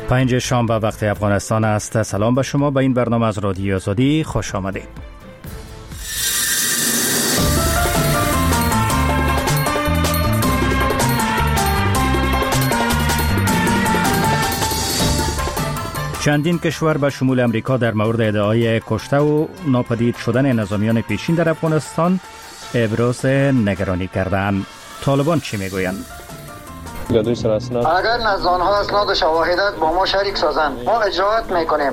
5 شنبه وقت افغانستان است. سلام به شما. به این برنامه از رادیو آزادی خوش آمدید. چندین کشور به شمول امریکا در مورد ادعای کشته و ناپدید شدن نظامیان پیشین در افغانستان ابراز نگرانی کردند. طالبان چی میگویند؟ اگر نزدانها اسناد شواهدات با ما شریک سازند ما اجراعات میکنیم.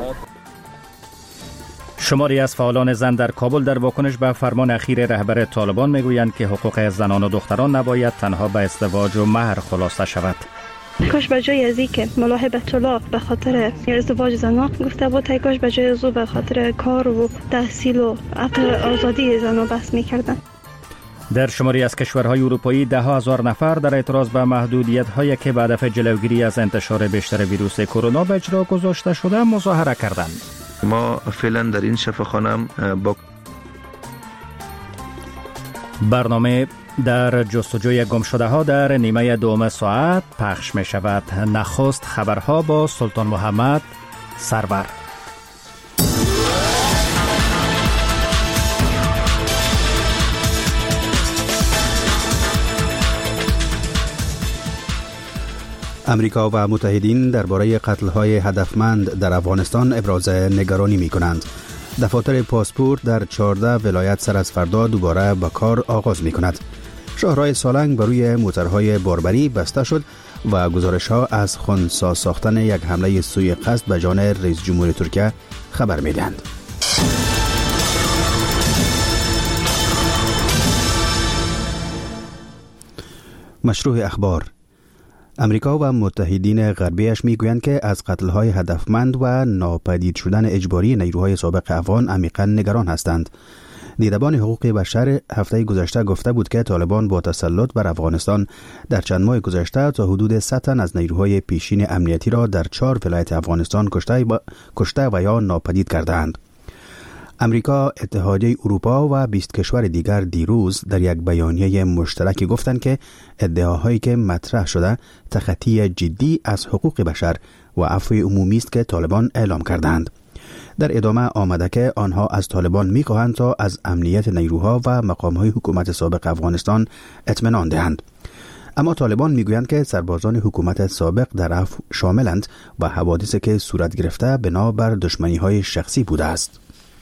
شماری از فعالان زن در کابل در واکنش به فرمان اخیر رهبر طالبان میگویند که حقوق زنان و دختران نباید تنها به ازدواج و مهر خلاصه شود. کاش به جای ازی که ملاحظه به طلاق به خاطر ازدواج زنان گفته بود، کاش به جای ازو به خاطر کار و تحصیل و عقل آزادی زنان بحث میکردن. در شماری از کشورهای اروپایی 10,000 نفر در اعتراض به محدودیت‌هایی که به هدف جلوگیری از انتشار بیشتر ویروس کرونا به اجرا گذاشته شده مظاهره کردند. ما فعلا در این شفاخانه با برنامه در جستجوی گمشده ها در نیمه دوم ساعت پخش می شود. نخست خبرها با سلطان محمد سرور. امریکا و متحدین درباره قتل‌های هدفمند در افغانستان ابراز نگرانی می‌کنند. دفاتر پاسپورت در 14 ولایت سر از فردا دوباره به کار آغاز می‌کند. شاهراه سالنگ بر روی موترهای باربری بسته شد و گزارش‌ها از خنثی ساختن یک حمله سوء قصد به جان رئیس جمهور ترکیه خبر می‌دهند. مشروع اخبار. امریکا و متحدین غربیش میگویند که از قتل‌های هدفمند و ناپدید شدن اجباری نیروهای سابق افغان عمیقاً نگران هستند. دیدبان حقوق بشر هفته گذشته گفته بود که طالبان با تسلط بر افغانستان در چند ماه گذشته تا حدود 100 تن از نیروهای پیشین امنیتی را در 4 ولایت افغانستان کشته و یا ناپدید کردند. امریکا، اتحادیه اروپا و 20 کشور دیگر دیروز در یک بیانیه مشترک گفتند که ادعاهایی که مطرح شده تخطی جدی از حقوق بشر و عفو عمومی است که طالبان اعلام کردند. در ادامه آمده که آنها از طالبان می‌خواهند تا از امنیت نیروها و مقام‌های حکومت سابق افغانستان اطمینان دهند. اما طالبان میگویند که سربازان حکومت سابق در عفو شاملند و حوادثی که صورت گرفته بنابر دشمنی‌های شخصی بوده است.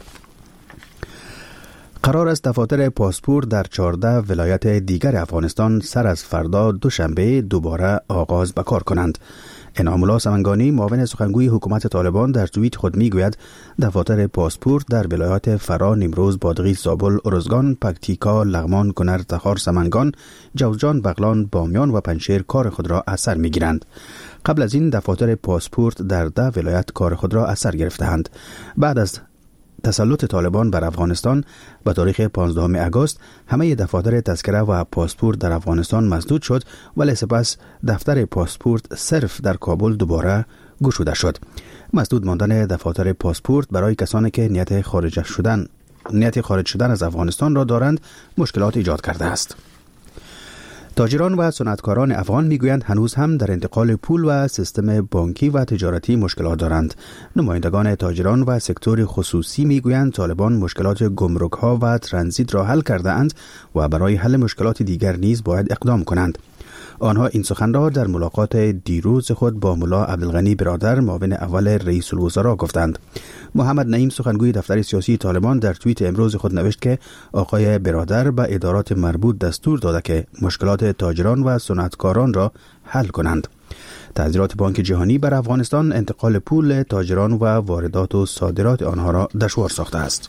قرار است دفاتر پاسپورت در 14 ولایت دیگر افغانستان سر از فردا دوشنبه دوباره آغاز به کار کنند. انعام الله سمنگانی، معاون سخنگوی حکومت طالبان، در توییت خود میگوید دفاتر پاسپورت در ولایات فرا، نیمروز، بادغیس، زابل، ارزگان، پکتیکا، لغمان، کنر، تخار، سمنگان، جوزجان، بغلان، بامیان و پنجشیر کار خود را از سر میگیرند. قبل از این دفاتر پاسپورت در 10 ولایت کار خود را از سر گرفتند. بعد از تسلط طالبان بر افغانستان به تاریخ 15 آگوست همه دفاتر تذکره و پاسپورت در افغانستان مسدود شد، ولی سپس دفتر پاسپورت صرف در کابل دوباره گشوده شد. مسدود ماندن دفاتر پاسپورت برای کسانی که نیت خارج شدن از افغانستان را دارند مشکلات ایجاد کرده است. تاجران و صنعتکاران افغان میگویند هنوز هم در انتقال پول و سیستم بانکی و تجارتی مشکلات دارند. نمایندگان تاجران و سکتور خصوصی میگویند طالبان مشکلات گمرک ها و ترانزیت را حل کرده اند و برای حل مشکلات دیگر نیز باید اقدام کنند. آنها این سخن را در ملاقات دیروز خود با ملا عبدالغنی برادر، معاون اول رئیس الوزراء گفتند. محمد نعیم، سخنگوی دفتر سیاسی طالبان، در توییت امروز خود نوشت که آقای برادر به ادارات مربوط دستور داده که مشکلات تاجران و صنعتکاران را حل کنند. تحذیرات بانک جهانی بر افغانستان انتقال پول تاجران و واردات و صادرات آنها را دشوار ساخته است.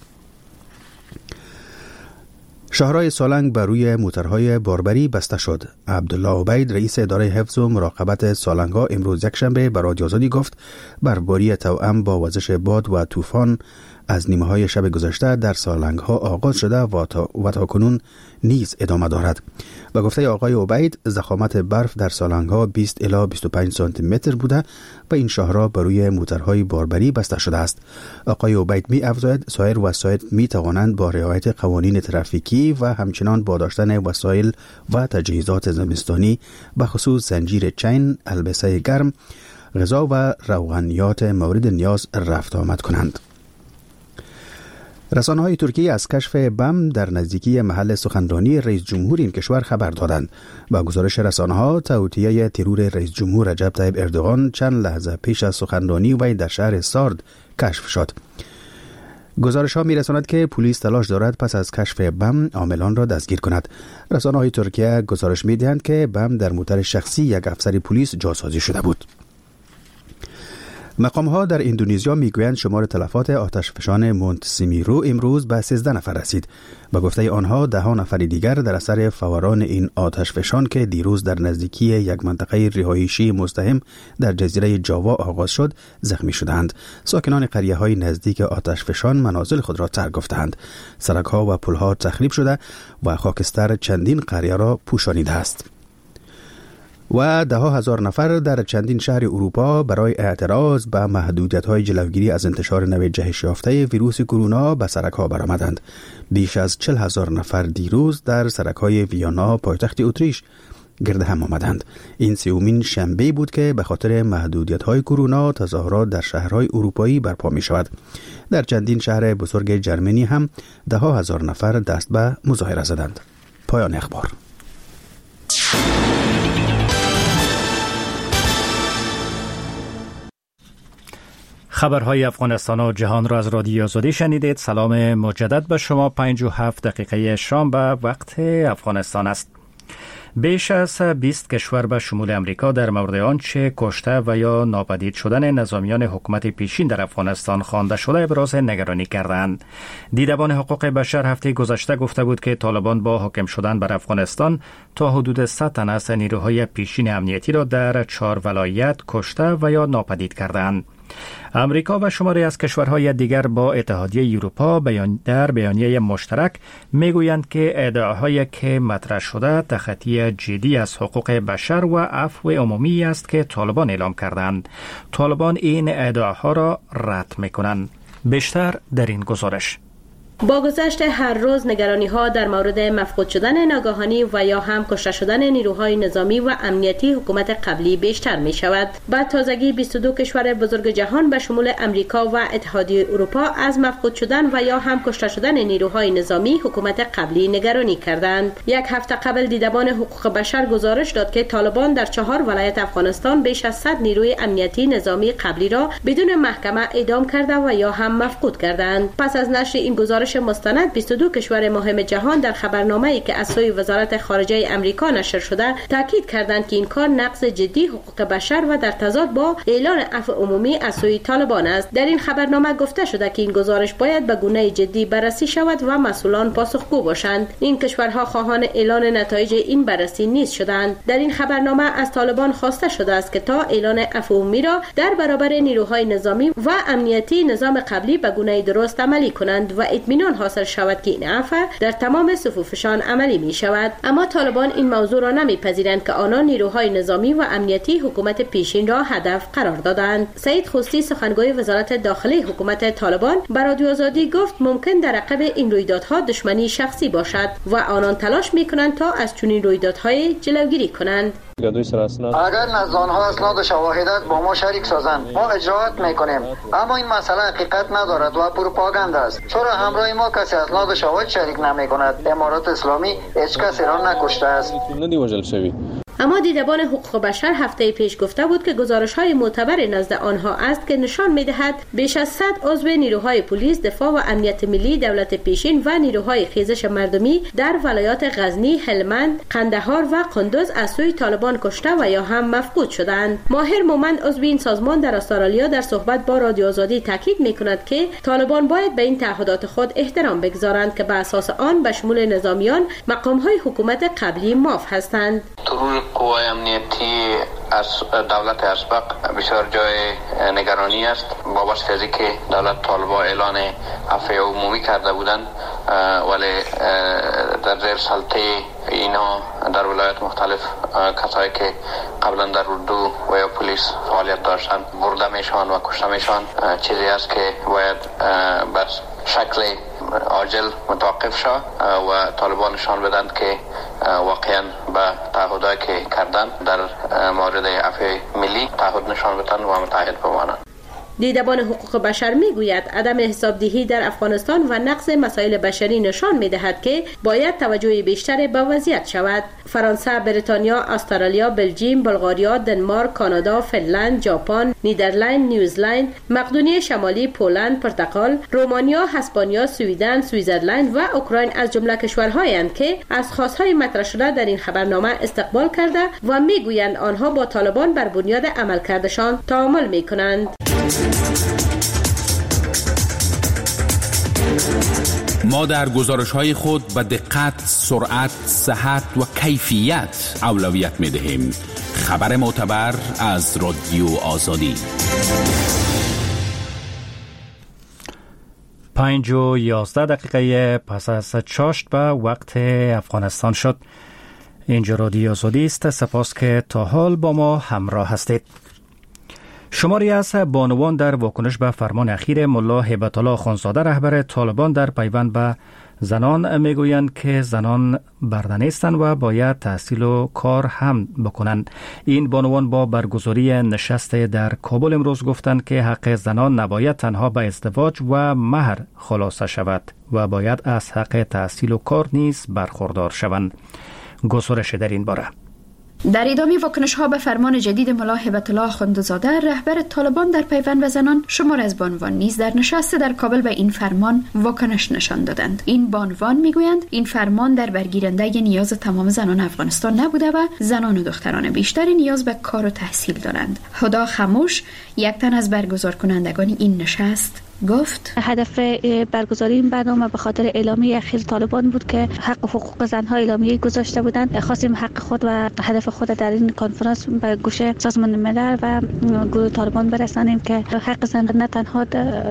شاهراه سالنگ بر روی موترهای باربری بسته شد. عبدالله عبید، رئیس اداره حفظ و مراقبت سالنگ‌ها، امروز یکشنبه به رادیو آزادی گفت برفباری توأم با وزش باد و طوفان از نیمه‌های شب گذشته در سالنگ‌ها آغاز شده و تاکنون نیز ادامه دارد. به گفته آقای عبید، ضخامت برف در سالنگ‌ها 20 الی 25 سانتی متر بوده و این شاهراه بر روی موترهای باربری بسته شده است. آقای عبید می‌افزاید سایر وسایل می‌توانند با رعایت قوانین ترافیکی و همچنان با داشتن وسایل و تجهیزات زمستانی به خصوص زنجیر چین، البسه گرم، غذا و روغنیات مورد نیاز رفت آمد کنند. رسانه‌های ترکیه از کشف بم در نزدیکی محل سخنرانی رئیس جمهور این کشور خبر دادند. با گزارش رسانه‌ها، توطئه ترور رئیس جمهور رجب طیب اردوغان چند لحظه پیش از سخنرانی وی در شهر سارد کشف شد. گزارش‌ها می‌رساند که پلیس تلاش دارد پس از کشف بم عاملان را دستگیر کند. رسانه‌های ترکیه گزارش می‌دهند که بم در موتر شخصی یک افسر پلیس جاسازی شده بود. مقام‌ها در اندونزیا میگویند شمار تلفات آتشفشان مونت سیمیرو امروز به 13 نفر رسید. به گفته آنها 10 نفر دیگر در اثر فوران این آتشفشان که دیروز در نزدیکی یک منطقه رهایشی مزدحم در جزیره جاوا آغاز شد زخمی شدند. ساکنان قریه‌های نزدیک آتشفشان منازل خود را ترک گفتند. سرک‌ها و پل‌ها تخریب شده و خاکستر چندین قریه را پوشانیده است. و 10,000 نفر در چندین شهر اروپا برای اعتراض به محدودیت‌های جلوگیری از انتشار نوع جهش یافته ویروس کرونا به سرک‌ها برآمدند. بیش از 40,000 نفر دیروز در سرک‌های ویانا پایتخت اتریش گرد هم آمدند. این سومین شنبه بود که به خاطر محدودیت‌های کرونا تظاهرات در شهرهای اروپایی برپا می‌شود. در چندین شهر بزرگ جرمنی هم 10,000 نفر دست به مظاهره زدند. پایان اخبار. خبرهای افغانستان و جهان را از رادیو آزادی شنیدید. سلام مجدد به شما. 57 دقیقه شام به وقت افغانستان است. بیش از 20 کشور به شمول امریکا در مورد آنچه کشته و یا ناپدید شدن نظامیان حکومت پیشین در افغانستان خوانده شده ابراز نگرانی کردند. دیدبان حقوق بشر هفته گذشته گفته بود که طالبان با حاکم شدن بر افغانستان تا حدود 100 تن از نیروهای پیشین امنیتی را در 4 ولایت کشته و یا ناپدید کردند. امریکا و شماری از کشورهای دیگر با اتحادیه اروپا در بیانیه مشترک میگویند که ادعاهایی که مطرح شده تخطی جدی از حقوق بشر و عفو عمومی است که طالبان اعلام کردند. طالبان این ادعاها را رد میکنند. بیشتر در این گزارش. با گذشت هر روز نگرانی‌ها در مورد مفقود شدن ناگهانی و یا هم کشته شدن نیروهای نظامی و امنیتی حکومت قبلی بیشتر می شود. با تازگی 22 کشور بزرگ جهان به شمول امریکا و اتحادیه اروپا از مفقود شدن و یا هم کشته شدن نیروهای نظامی حکومت قبلی نگرانی کردند. یک هفته قبل دیدبان حقوق بشر گزارش داد که طالبان در 4 ولایت افغانستان بیش از 100 نیروی امنیتی نظامی قبلی را بدون محکمه اعدام کرده و یا هم مفقود کردند. پس از نشر این گزارش مستند 22 کشور مهم جهان در خبرنامه‌ای که از سوی وزارت خارجه امریکا نشر شده تاکید کردند که این کار نقض جدی حقوق بشر و در تضاد با اعلان عفو عمومی از سوی طالبان است. در این خبرنامه گفته شده که این گزارش باید به گونه جدی بررسی شود و مسئولان پاسخگو باشند. این کشورها خواهان اعلان نتایج این بررسی نیز شدند. در این خبرنامه از طالبان خواسته شده است که تا اعلان عفو عمومی را در برابر نیروهای نظامی و امنیتی نظام قبلی به گونه درست عملی کنند و اطمینان حاصل شود که این عفو در تمام صفوفشان عملی می شود. اما طالبان این موضوع را نمیپذیرند که آنان نیروهای نظامی و امنیتی حکومت پیشین را هدف قرار دادند. سعید خوستی سخنگوی وزارت داخلی حکومت طالبان به رادیو آزادی گفت ممکن در عقب این رویدادها دشمنی شخصی باشد و آنان تلاش میکنند تا از چنین رویدادهای جلوگیری کنند. اگر نزدانها اسناد و شواهدات با ما شریک سازند ما اجراات میکنیم، اما این مسئله حقیقت ندارد و پروپاگاندا است. چرا همراه ما کسی اسناد و شواهد شریک نمیکند؟ امارات اسلامی هیچ کسی را نکشته است. اما دیدبان حقوق بشر هفته پیش گفته بود که گزارش‌های معتبر نزد آنها است که نشان می‌دهد بیش از 100 عضو نیروهای پلیس، دفاع و امنیت ملی دولت پیشین و نیروهای خیزش مردمی در ولایات غزنی، هلمند، قندهار و قندوز از سوی طالبان کشته و یا هم مفقود شدند. ماهر مومند عضو این سازمان در استرالیا در صحبت با رادیو آزادی تاکید می‌کند که طالبان باید به این تعهدات خود احترام بگذارند که بر اساس آن به شمول نظامیان مقام‌های حکومت قبلی معاف هستند. قوای امنیتی از دولت اسبق بسیار جای نگرانی است با واسطه از که دولت طالبان اعلان عفو عمومی کرده بودند ولی در زیر سلطه اینا در ولایت مختلف کسایی که قبلا در اردو و یا پلیس فعالیت داشتند برده میشن و کشته میشن. چیزی است که باید بس شکل عاجل متوقف شد و طالبان نشان بدند که واقعا به تعهدایی که کردن در مورد عفو ملی تعهد نشان بدن و متعهد بمانند. دیدبان حقوق بشر میگوید عدم حسابدهی در افغانستان و نقض مسائل بشری نشان میدهد که باید توجه بیشتری به وضعیت شود. فرانسه، بریتانیا، استرالیا، بلژیم، بلغاریا، دنمارک، کانادا، فنلند، ژاپن، نیدرلند، نیوزلند، مقدونیه شمالی، پولند، پرتغال، رومانیا، اسپانیا، سوئیدن، سوئیزرلند و اوکراین از جمله کشورهایند که از خواستهای مطرح شده در این خبرنامه استقبال کرده و میگویند آنها با طالبان بر بنیاد عملکردشان تعامل میکنند. ما در گزارش‌های خود به دقت، سرعت، صحت و کیفیت اولویت می‌دهیم. خبر معتبر از رادیو آزادی. 5:11 پس از چاشت به وقت افغانستان شد. اینجا رادیو آزادی است. سپاس که تا حال با ما همراه هستید. شماری از بانوان در واکنش به فرمان اخیر ملا هیبت الله خانزاده رهبر طالبان در پیوند به زنان میگویند که زنان برده نیستند و باید تحصیل و کار هم بکنند. این بانوان با برگزاری نشست در کابل امروز گفتند که حق زنان نباید تنها به ازدواج و مهر خلاصه شود و باید از حق تحصیل و کار نیز برخوردار شوند. گزارش در این باره. در ادامه واکنش‌ها به فرمان جدید ملا هیبت الله خانزاده رهبر طالبان در پیوند به زنان، شمار از بانوان نیز در نشست در کابل به این فرمان واکنش نشان دادند. این بانوان میگویند این فرمان در برگیرنده نیاز تمام زنان افغانستان نبوده و زنان و دختران بیشتری نیاز به کار و تحصیل دارند. هدا خموش، یک تن از برگزار کنندگان این نشست، گفت هدف برگزاری این برنامه به خاطر اعلامیه اخیر طالبان بود که حق و حقوق زنها اعلامیه گذاشته بودند. خواستیم حق خود و هدف خود در این کنفرانس به گوش سازمان ملل و گروه طالبان برسانیم که حق زن نه تنها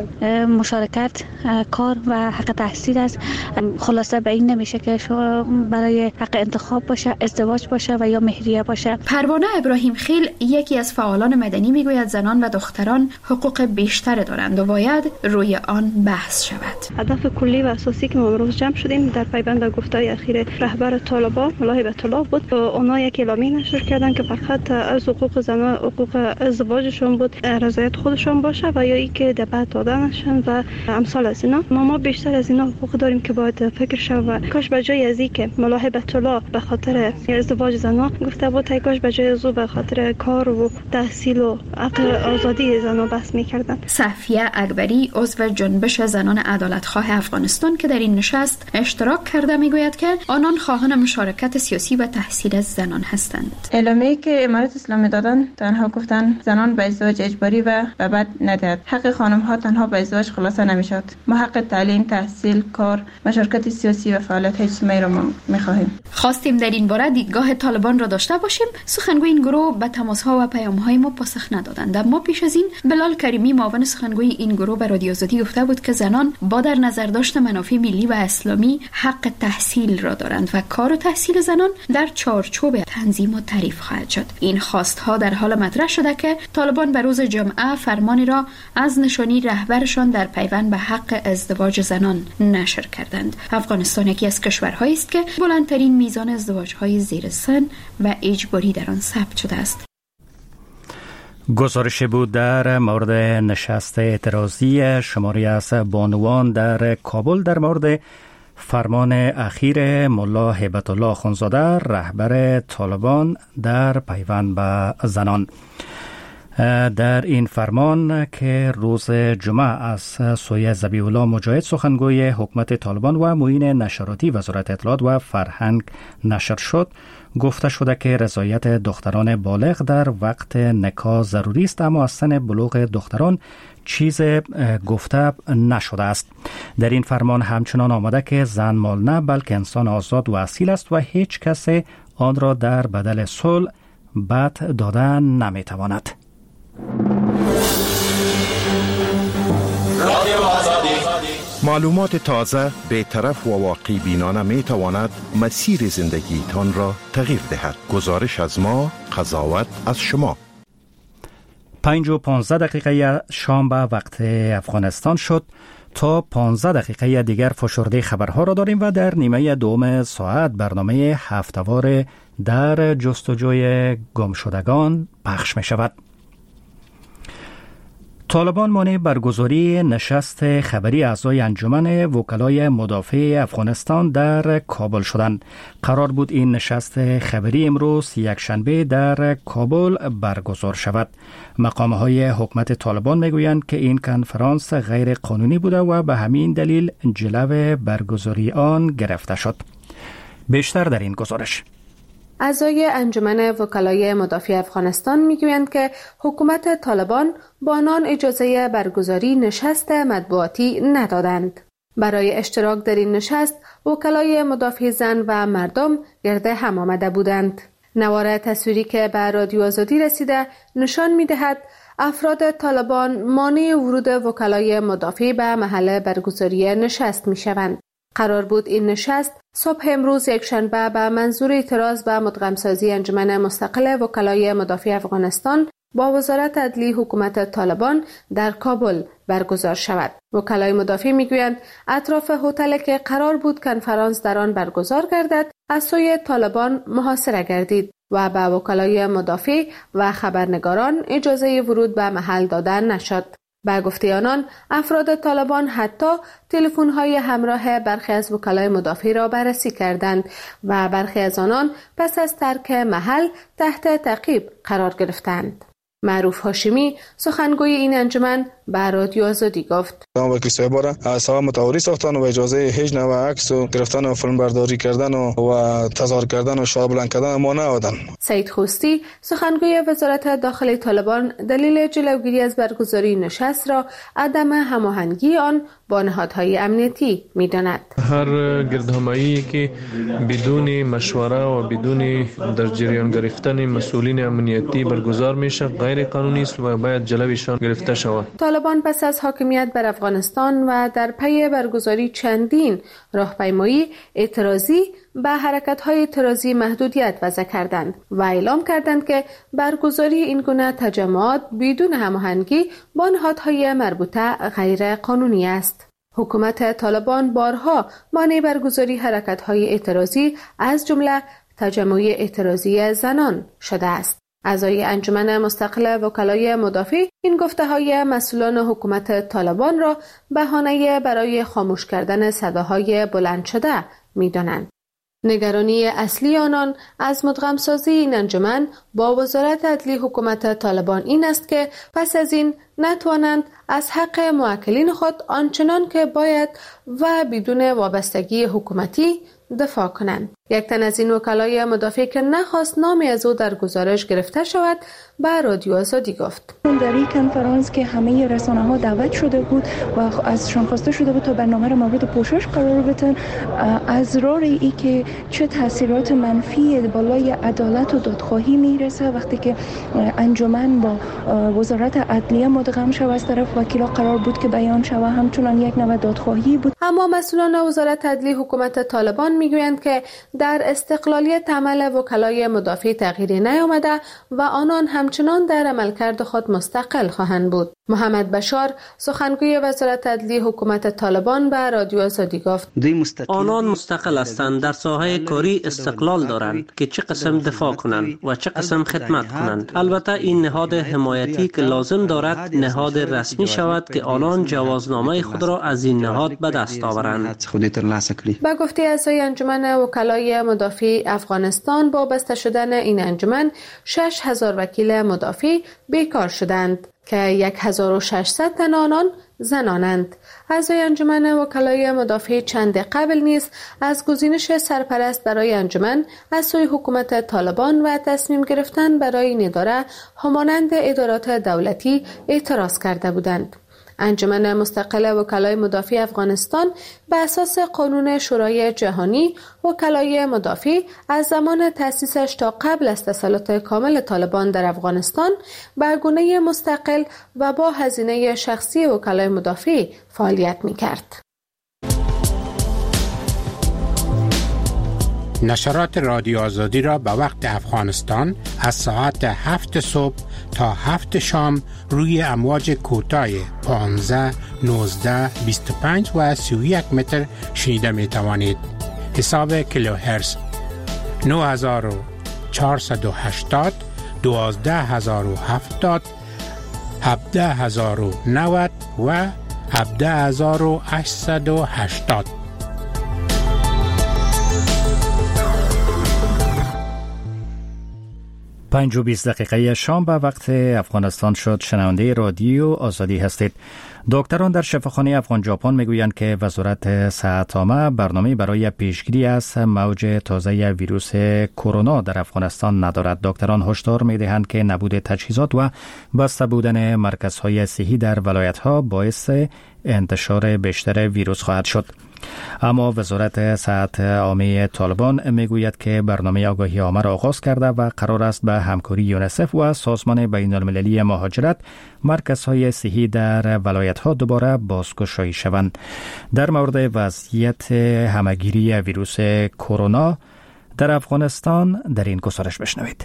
مشارکت، کار و حق تحصیل است. خلاصه به این نمیشه که برای حق انتخاب باشه، ازدواج باشه و یا مهریه باشه. پروانه ابراهیم خیل، یکی از فعالان مدنی، میگوید زنان و دختران حقوق بیشتر دارند و باید روی آن بحث شود. هدف کلی و اساسی که ما امروز جمع شدیم در پیوند به گفته‌های اخیر رهبر طالبان ملا هیبت الله بود. اونا یک اعلامیه نشر کردن که فقط از حقوق زنان، حقوق ازدواجشون بود رضایت خودشون باشه و یا اینکه دبت دادنشون و امثال از اینا. ما بیشتر از اینا حقوق داریم که باید فکر شو و کاش به جای از اینکه ملا هیبت الله به خاطر ازدواج زنان گفته بود، کاش به جای از به خاطر کار و تحصیل و حق آزادی زنان بحث می‌کردن. صفیه اکبری، عضو جنبش زنان عدالتخواه افغانستان که در این نشست اشتراک کرده، میگوید که آنان خواهان مشارکت سیاسی و تحصیل از زنان هستند. اعلامیه‌ای که امارات اسلامی دادن تنها گفتن زنان به ازدواج اجباری و بعد ندهد. حق خانم ها تنها به ازدواج خلاصه نمیشد. ما حق تعلیم، تحصیل، کار، مشارکت سیاسی و فعالیت اجتماعی را می‌خواهیم. خواستیم در این باره دیدگاه طالبان را داشته باشیم. سخنگوی این گروه به تماس‌ها و پیام‌های ما پاسخ ندادند. اما پیش از این بلال کریمی، معاون سخنگوی این گروه، به رادیو آزادی گفته بود که زنان با در نظر داشت منافع ملی و اسلامی حق تحصیل را دارند و کار و تحصیل زنان در چارچوب تنظیم و تعریف خواهد شد. این خواستها در حال مطرح شده که طالبان به روز جمعه فرمانی را از نشانی رهبرشان در پیوند به حق ازدواج زنان نشر کردند. افغانستان یکی از کشورهایی است که بلندترین میزان ازدواج‌های زیر سن و اجباری در آن ثبت شده است. گزارش بود در مورد نشست اعتراضی شماری از بانوان در کابل در مورد فرمان اخیر ملا هیبت الله خانزاده رهبر طالبان در پیوند به زنان. در این فرمان که روز جمعه از سوی ذبیح الله مجاهد سخنگوی حکومت طالبان و معین نشراتی وزارت اطلاعات و فرهنگ نشر شد، گفته شده که رضایت دختران بالغ در وقت نکاح ضروری است، اما از سن بلوغ دختران چیز گفته نشده است. در این فرمان همچنان آمده که زن مال نه بلکه انسان آزاد و اصیل است و هیچ کس آن را در بدل صلح بد دادن نمیتواند. معلومات تازه، بی‌طرف و واقعی بینانه می تواند مسیر زندگی تان را تغییر دهد. گزارش از ما، قضاوت از شما. 5:15 شام به وقت افغانستان شد. تا 15 دقیقه دیگر فشرده خبرها را داریم و در نیمه دوم ساعت برنامه هفته‌وار در جستجوی گمشدگان پخش می شود. طالبان مانع برگزاری نشست خبری اعضای انجمن وکلای مدافع افغانستان در کابل شدند. قرار بود این نشست خبری امروز یکشنبه در کابل برگزار شود. مقام‌های حکومت طالبان میگویند که این کنفرانس غیر قانونی بوده و به همین دلیل جلو برگزاری آن گرفته شد. بیشتر در این گزارش. اعضای انجمن وکلای مدافع افغانستان میگویند که حکومت طالبان با آنان اجازه برگزاری نشست مطبوعاتی ندادند. برای اشتراک در این نشست وکلای مدافع زن و مردم گرد هم آمده بودند. نوار تصویری که به رادیو آزادی رسیده نشان میدهد افراد طالبان مانع ورود وکلای مدافع به محل برگزاری نشست میشوند. قرار بود این نشست صبح امروز یکشنبه به منظور اعتراض به مدغم‌سازی انجمن مستقل وکلای مدافع افغانستان با وزارت عدلی حکومت طالبان در کابل برگزار شود. وکلای مدافع میگویند اطراف هتل که قرار بود کنفرانس در آن برگزار گردد از سوی طالبان محاصره گردید و به وکلای مدافع و خبرنگاران اجازه ورود به محل داده نشد. به گفته آنان افراد طالبان حتی تلفن‌های همراه برخی از وکلای مدافع را بررسی کردند و برخی از آنان پس از ترک محل تحت تعقیب قرار گرفتند. معروف هاشمی سخنگوی این انجمن به رادیو آزادی گفت: وکیل صاحب را سوا متواری ساختن و اجازه هیچ نوع عکس و گرفتن و فیلم برداری کردن و تظاهر کردن و شعار بلند کردن ما نهادن. سید خوستی سخنگوی وزارت داخلی طالبان دلیل جلوگیری از برگزاری نشست را عدم هماهنگی آن با نهادهای امنیتی می‌داند. هر گردهمایی که بدون مشوره و بدون در جریان گرفتن مسئولین امنیتی برگزار میشه غیر قانونی است و باید جلویشان گرفته شود. طالبان پس از حاکمیت بر افغانستان و در پی برگزاری چندین راهپیمایی اعتراضی به حرکت‌های اعتراضی محدودیت وضع کردند و اعلام کردند که برگزاری این گونه تجمعات بدون هماهنگی با نهادهای مربوطه غیر قانونی است. حکومت طالبان بارها مانع برگزاری حرکت‌های اعتراضی از جمله تجمع اعتراضی زنان شده است. اعضای انجمن مستقل وکلای مدافع این گفته‌های مسئولان حکومت طالبان را بهانه برای خاموش کردن صداهای بلند شده می‌دانند. نگرانی اصلی آنان از مدغم‌سازی این انجمن با وزارت عدلی حکومت طالبان این است که پس از این نتوانند از حق موکلین خود آنچنان که باید و بدون وابستگی حکومتی دفاع کنند. یک تن از این وکلای مدافع که نخواست نامی از او در گزارش گرفته شود به رادیو آزادی گفت: در این کنفرانس که همه رسانه‌ها دعوت شده بود و ازشان خواسته شده بود تا برنامه را مورد پوشش قرار بدن، از راه ای که چه تاثیرات منفی بالای عدالت و دادخواهی میرسه وقتی که انجمن با وزارت عدلیه مدغم شود از طرف وکیلا قرار بود که بیان شود، همچنان یک نوع دادخواهی بود. اما مسئولان وزارت عدلی حکومت طالبان میگویند که در استقلالیت عمل وکلای مدافع تغییری نیامده و آنان همچنان در عملکرد خود مستقل خواهند بود. محمد بشار سخنگوی وزارت عدلی حکومت طالبان به رادیو آزادی گفت: آنان مستقل هستند، در ساحه کاری استقلال دارند که چه قسم دفاع کنند و چه قسم خدمت کنند. البته این نهاد حمایتی که لازم دارد نهاد رسمی شود که آنان جوازنامه خود را از این نهاد به دست آورند. با گفته اعضای انجمن وکلای مدافع افغانستان با بسته شدن این انجمن 6000 وکیل مدافع بیکار شدند که 1600 تن آنان زنانند. اعضای انجمن وکلای مدافع چند قبل نیز از گزینش سرپرست برای انجمن از سوی حکومت طالبان و تصمیم گرفتن برای این اداره همانند ادارات دولتی اعتراض کرده بودند. انجمن مستقل وکلای مدافع افغانستان به اساس قانون شورای جهانی وکلای مدافع از زمان تأسیسش تا قبل از تسلط کامل طالبان در افغانستان به گونه مستقل و با هزینه شخصی وکلای مدافع فعالیت می‌کرد. نشرات رادیو آزادی را به وقت افغانستان از ساعت 7 صبح تا 7 شام روی امواج کوتاه 15 19 25 و 31 متر شنیده می توانید. حساب کیلوهرتز 9480 12070 17090 و 17880. 5:20 شام به وقت افغانستان شد. شنونده رادیو آزادی هستید. دکتران در شفاخانه افغان ژاپن میگویند که وزارت صحت عامه برنامه برای پیشگیری از موج تازه ویروس کرونا در افغانستان ندارد. دکتران هشدار میدهند که نبود تجهیزات و بسته بودن مرکزهای صحی در ولایت‌ها باعث انتشار بیشتر ویروس خواهد شد. اما وزارت صحت عامه طالبان میگوید که برنامه آگاهی عامه را آغاز کرده و قرار است به همکاری یونیسف و سازمان بین المللی مهاجرت مرکزهای صحی در ولایت‌ها دوباره بازگشایی شوند. در مورد وضعیت همهگیری ویروس کرونا در افغانستان در این گزارش بشنوید.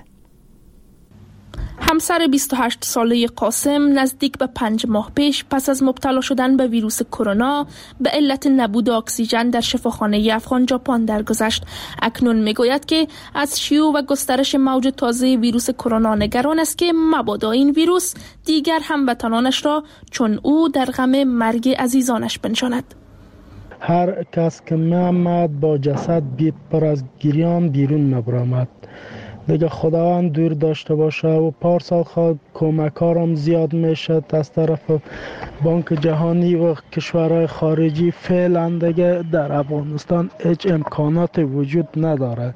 همسر 28 ساله قاسم نزدیک به 5 ماه پیش پس از مبتلا شدن به ویروس کرونا به علت نبود اکسیژن در شفاخانه افغان ژاپن درگذشت. اکنون میگوید که از شیوع و گسترش موج تازه ویروس کرونا نگران است که مبادا این ویروس دیگر هموطنانش را چون او در غم مرگ عزیزانش بنشاند. هر کس که می‌آمد با جسد پر از گریان بیرون نبرآمد. دیگه خداوند دور داشته باشه و پارسال خود کمکارم زیاد میشد از طرف بانک جهانی و کشورهای خارجی. فعلا دیگه در افغانستان هیچ امکانات وجود نداره.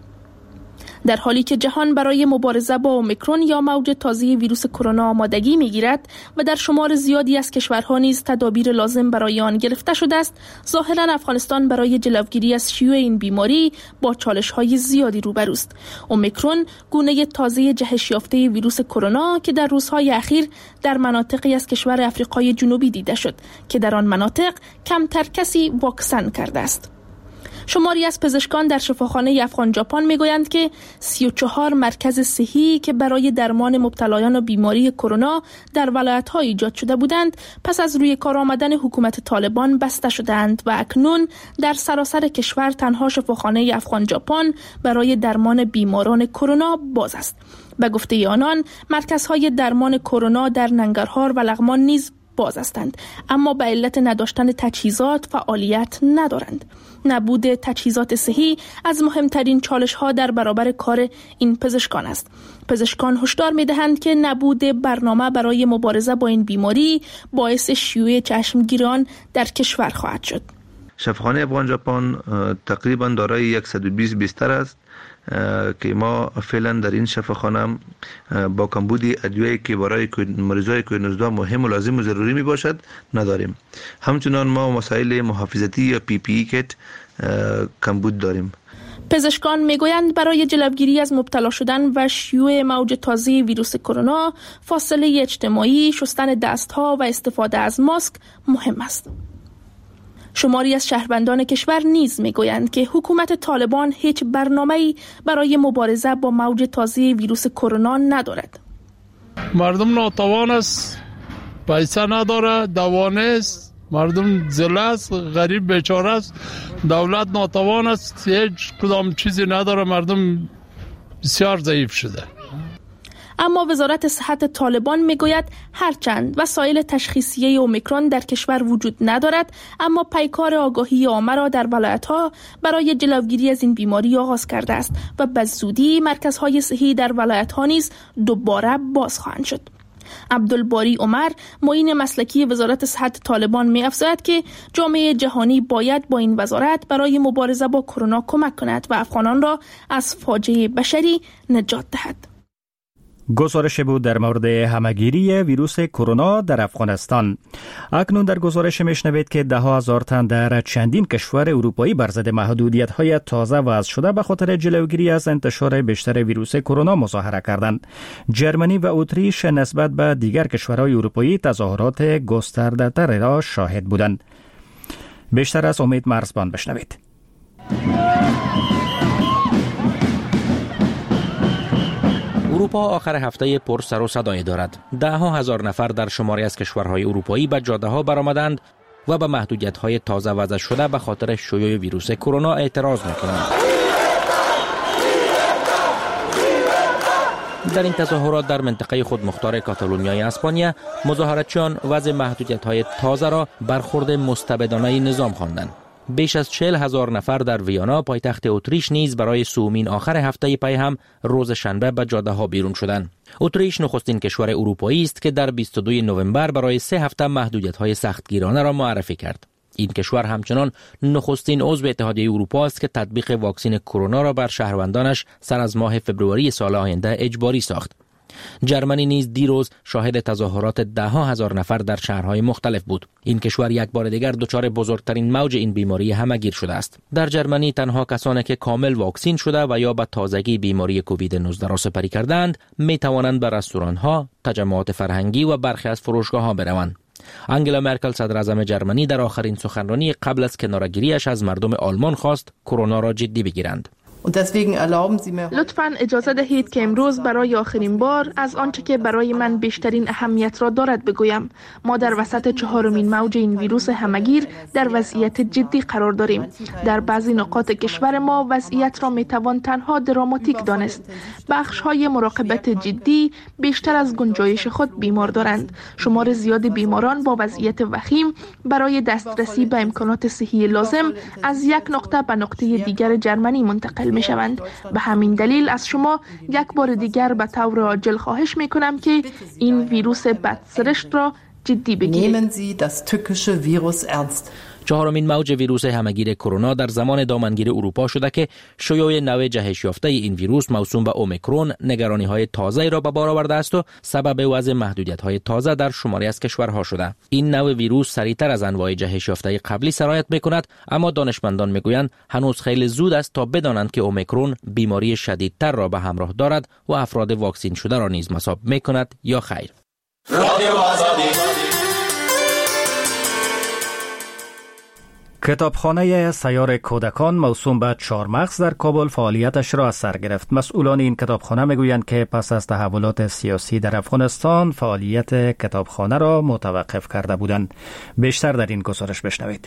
در حالی که جهان برای مبارزه با اومیکرون یا موج تازه ویروس کرونا آمادگی میگیرد و در شمار زیادی از کشورها نیز تدابیر لازم برای آن گرفته شده است، ظاهرا افغانستان برای جلوگیری از شیوع این بیماری با چالش‌های زیادی روبروست. اومیکرون گونه تازه جهش یافته ویروس کرونا که در روزهای اخیر در مناطقی از کشور آفریقای جنوبی دیده شد که در آن مناطق کمتر کسی واکسن کرده است. شماری از پزشکان در شفاخانه افغان ژاپن میگویند که 34 مرکز صحی که برای درمان مبتلایان بیماری کرونا در ولایت‌ها ایجاد شده بودند پس از روی کار آمدن حکومت طالبان بسته شدند و اکنون در سراسر کشور تنها شفاخانه افغان ژاپن برای درمان بیماران کرونا باز است. به گفته آنان مرکزهای درمان کرونا در ننگرهار و لغمان نیز باز هستند، اما به علت نداشتن تجهیزات فعالیت ندارند. نبود تجهیزات صحی از مهمترین چالش‌ها در برابر کار این پزشکان است. پزشکان هشدار می‌دهند که نبود برنامه برای مبارزه با این بیماری باعث شیوع چشمگیران در کشور خواهد شد. شفاخانه افغان ژاپن تقریبا دارای 120 بستر است که ما فعلا در این شفاخانه با کمبود ادویه‌ای که برای مریضای کووید 19 مهم و لازم و ضروری می باشد نداریم. همچنان ما مسائل محافظتی یا PPE کیت کمبود داریم. پزشکان میگویند برای جلوگیری از مبتلا شدن و شیوع موج تازه ویروس کرونا فاصله اجتماعی، شستن دستها و استفاده از ماسک مهم است. شماری از شهروندان کشور نیز میگویند که حکومت طالبان هیچ برنامه‌ای برای مبارزه با موج تازه ویروس کرونا ندارد. مردم ناتوان است، پیسه نداره، دوا نیست، مردم ذله است، غریب بیچاره است، دولت ناتوان است، هیچ کدام چیزی نداره، مردم بسیار ضعیف شده. اما وزارت صحت طالبان میگوید هرچند وسایل تشخیصیه اومیکرون در کشور وجود ندارد، اما پیکار آگاهی عامه را در ولایت‌ها برای جلوگیری از این بیماری آغاز کرده است و به زودی مرکزهای صحی در ولایت‌ها نیز دوباره باز خواهند شد. عبدالباری عمر، معین مسلکی وزارت صحت طالبان می‌افزاید که جامعه جهانی باید با این وزارت برای مبارزه با کرونا کمک کند و افغانان را از فاجعه بشری نجات دهد. گزارش بود در مورد همهگیری ویروس کرونا در افغانستان. اکنون در گزارش میشنوید که 10,000 تن در چندین کشور اروپایی بر ضد محدودیت‌های تازه وضع شده به خاطر جلوگیری از انتشار بیشتر ویروس کرونا مظاهره کردند. جرمنی و اتریش نسبت به دیگر کشورهای اروپایی تظاهرات گسترده‌تر را شاهد بودند. بیشتر از امید مرزبان بشنوید. اروپا آخر هفته پر سر و صدای دارد. ده‌ها هزار نفر در شماری از کشورهای اروپایی به جاده‌ها برآمدند و به محدودیت‌های تازه وضع شده به خاطر شیوع ویروس کرونا اعتراض می‌کنند. در این تظاهرات در منطقه خودمختار کاتالونیای اسپانیا، مظاهراتچیان وضع محدودیت‌های تازه را برخورد مستبدانه نظام خواندند. بیش از 40,000 نفر در ویانا پایتخت اتریش نیز برای سومین آخر هفته پی هم روز شنبه به جاده‌ها بیرون شدند. اتریش نخستین کشور اروپایی است که در 22 نوامبر برای 3 هفته محدودیت‌های سختگیرانه را معرفی کرد. این کشور همچنان نخستین عضو اتحادیه اروپا است که تطبیق واکسن کرونا را بر شهروندانش سر از ماه فوریه سال آینده اجباری ساخت. جرمنی نیز دیروز شاهد تظاهرات ده‌ها هزار نفر در شهرهای مختلف بود. این کشور یک بار دیگر دچار بزرگترین موج این بیماری همه‌گیر شده است. در جرمنی تنها کسانی که کامل واکسین شده و یا به تازگی بیماری کووید 19 را سپری کردند می توانند به رستوران‌ها، تجمعات فرهنگی و برخی از فروشگاه‌ها بروند. انگلا مرکل صدر اعظم جرمنی در آخرین سخنرانی قبل از کناره‌گیری‌اش از مردم آلمان خواست کرونا را جدی بگیرند. لطفاً اجازه دهید که امروز برای آخرین بار از آنچه که برای من بیشترین اهمیت را دارد بگویم. ما در وسط 4مین موج این ویروس همه‌گیر در وضعیت جدی قرار داریم. در بعضی نقاط کشور ما وضعیت را میتوان تنها دراماتیک دانست. بخش‌های مراقبت جدی بیشتر از گنجایش خود بیمار دارند. شمار زیاد بیماران با وضعیت وخیم برای دسترسی به امکانات صحی لازم از یک نقطه به نقطه دیگر جرمنی منتقل می شوند. به همین دلیل از شما یک بار دیگر به طور عاجل خواهش می کنم که این ویروس بدسرشت را جدی بگیرید. چهارمین موج ویروس همه‌گیر کرونا در زمان دامنگیر اروپا شده که شیوع نوع جهش یافته این ویروس موسوم به اومیکرون نگرانی‌های تازه را به بار آورده است و سبب وضع محدودیت‌های تازه در شماری از کشورها شده. این نوع ویروس سریعتر از انواع جهش یافته قبلی سرایت می‌کند، اما دانشمندان می‌گویند هنوز خیلی زود است تا بدانند که اومیکرون بیماری شدیدتر را به همراه دارد و افراد واکسین شده را نیز مصاب می‌کند یا خیر. کتابخانه سیار کودکان موسوم به چهارمغز در کابل فعالیتش را از سر گرفت. مسئولان این کتابخانه میگویند که پس از تحولات سیاسی در افغانستان فعالیت کتابخانه را متوقف کرده بودند. بیشتر در این گزارش بشنوید.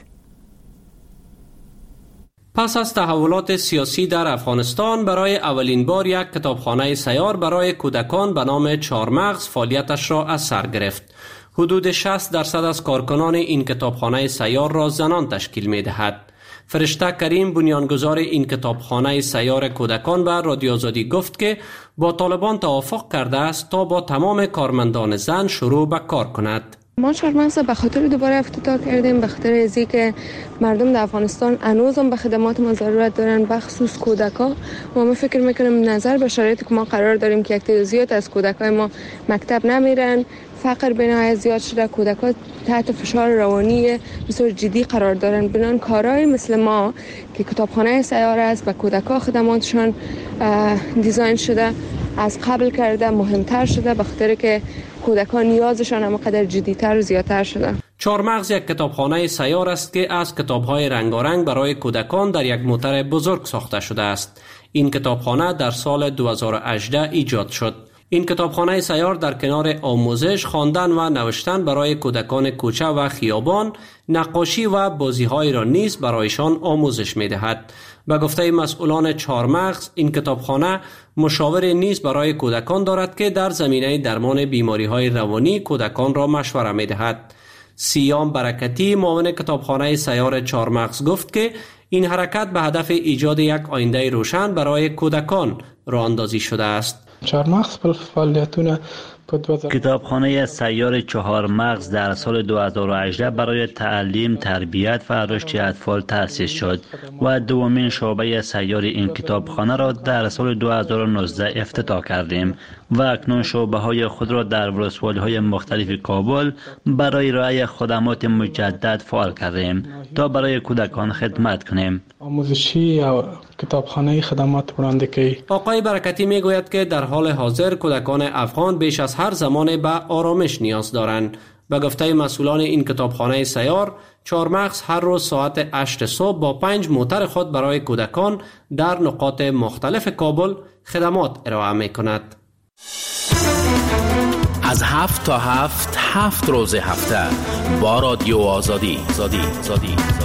پس از تحولات سیاسی در افغانستان برای اولین بار یک کتابخانه سیار برای کودکان به نام چهارمغز فعالیتش را از سر گرفت. حدود 60% از کارکنان این کتابخانه سیار را زنان تشکیل می دهد. فرشته کریم بنیانگذار این کتابخانه سیار کودکان به رادیو آزادی گفت که با طالبان توافق کرده است تا با تمام کارمندان زن شروع به کار کند. ما چهارمغز به خاطر دوباره افتتاح کردیم، به خاطر از اینکه مردم در افغانستان هنوز هم به خدمات ما ضرورت دارن، به خصوص کودک‌ها. ما فکر می‌کنیم نظر به شرایطی که ما قرار داریم که یک تعداد زیاد از کودکای ما مکتب نمیرن، فقر بنای زیاد شده، کودک‌ها تحت فشار روانی بسیار جدی قرار دارن. بنان کارهای مثل ما که کتابخانه سیار است و کودک‌ها خدماتشان دیزاین شده از قبل کرده مهمتر شده، به خاطر که کودکان نیازشان همقدر جدی‌تر و زیادتر شده. چهارمغز یک کتابخانه سیار است که از کتاب‌های رنگارنگ برای کودکان در یک موتر بزرگ ساخته شده است. این کتابخانه در سال 2018 ایجاد شد. این کتابخانه سیار در کنار آموزش، خواندن و نوشتن برای کودکان کوچه و خیابان، نقاشی و بازی‌های را نیز برایشان آموزش می‌دهد. به گفته مسئولان چهارمغز، این کتابخانه مشاور نیز برای کودکان دارد که در زمینه درمان بیماری‌های روانی کودکان را مشوره می‌دهد. سیام برکتی معاون کتابخانه سیار چهارمغز گفت که این حرکت به هدف ایجاد یک آینده روشن برای کودکان راه اندازی شده است. چهارمغز فعالیتونه کتابخانه سیار چهارمغز در سال 2018 برای تعلیم، تربیت و رشد اطفال تأسیس شد و دومین شعبه سیار این کتابخانه را در سال 2019 افتتاح کردیم و اکنون شعبه های خود را در ولسوالی های مختلف کابل برای ارائه خدمات مجدد فعال کردیم تا برای کودکان خدمت کنیم. آموزشی یا کتابخانه خدمات برندگی. آقای برکتی میگوید که در حال حاضر کودکان افغان بیش از هر زمان به آرامش نیاز دارند. به گفته مسئولان این کتابخانه سیار، چهارمغز هر روز ساعت 8 صبح با 5 موتر خود برای کودکان در نقاط مختلف کابل خدمات ارائه می کند. از 7 تا 7 روز هفته با رادیو آزادی.